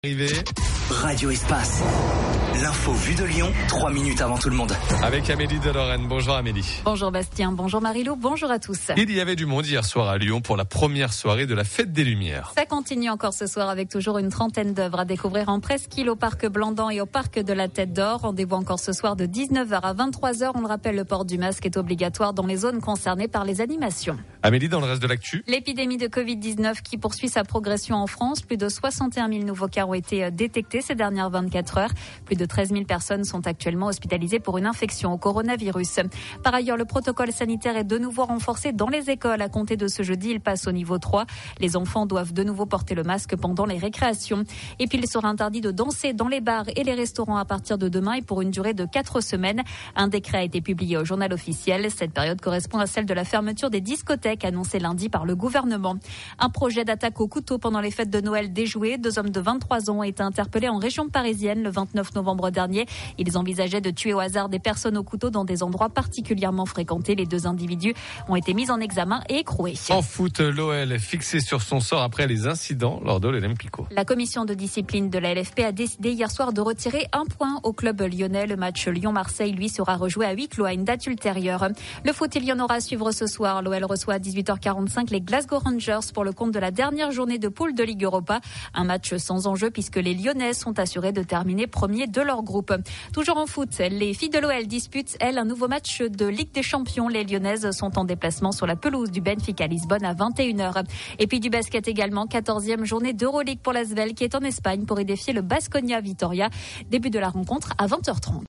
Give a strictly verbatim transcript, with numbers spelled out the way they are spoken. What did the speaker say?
Arrivé. Radio Espace. L'info vue de Lyon, trois minutes avant tout le monde. Avec Amélie de Lorraine. Bonjour Amélie. Bonjour Bastien, bonjour Marilou, bonjour à tous. Il y avait du monde hier soir à Lyon pour la première soirée de la Fête des Lumières. Ça continue encore ce soir avec toujours une trentaine d'œuvres à découvrir en presqu'île au Parc Blandan et au Parc de la Tête d'Or. Rendez-vous encore ce soir de dix-neuf heures à vingt-trois heures. On le rappelle, le port du masque est obligatoire dans les zones concernées par les animations. Amélie, dans le reste de l'actu. L'épidémie de covid dix-neuf qui poursuit sa progression en France. Plus de soixante et un mille nouveaux cas ont été détectés ces dernières vingt-quatre heures. Plus de treize mille personnes sont actuellement hospitalisées pour une infection au coronavirus. Par ailleurs, le protocole sanitaire est de nouveau renforcé dans les écoles. À compter de ce jeudi, il passe au niveau trois. Les enfants doivent de nouveau porter le masque pendant les récréations. Et puis, il sera interdit de danser dans les bars et les restaurants à partir de demain et pour une durée de quatre semaines. Un décret a été publié au journal officiel. Cette période correspond à celle de la fermeture des discothèques annoncée lundi par le gouvernement. Un projet d'attaque au couteau pendant les fêtes de Noël déjoué. Deux hommes de vingt-trois ans ont été interpellés en région parisienne le vingt-neuf novembre dernier. Ils envisageaient de tuer au hasard des personnes au couteau dans des endroits particulièrement fréquentés. Les deux individus ont été mis en examen et écroués. En foot, l'O L est fixé sur son sort après les incidents lors de l'Olympico. La commission de discipline de la L F P a décidé hier soir de retirer un point au club lyonnais. Le match Lyon-Marseille, lui, sera rejoué à huis clos à une date ultérieure. Le foot, il y en aura à suivre ce soir. L'O L reçoit à dix-huit heures quarante-cinq les Glasgow Rangers pour le compte de la dernière journée de poule de Ligue Europa. Un match sans enjeu puisque les Lyonnais sont assurés de terminer premier de leur groupe. Toujours en foot, les filles de l'O L disputent, elles, un nouveau match de Ligue des Champions. Les Lyonnaises sont en déplacement sur la pelouse du Benfica Lisbonne à vingt et une heures. Et puis du basket également, quatorzième journée d'Euroleague pour l'Asvel qui est en Espagne pour y défier le Baskonia Vitoria. Début de la rencontre à vingt heures trente.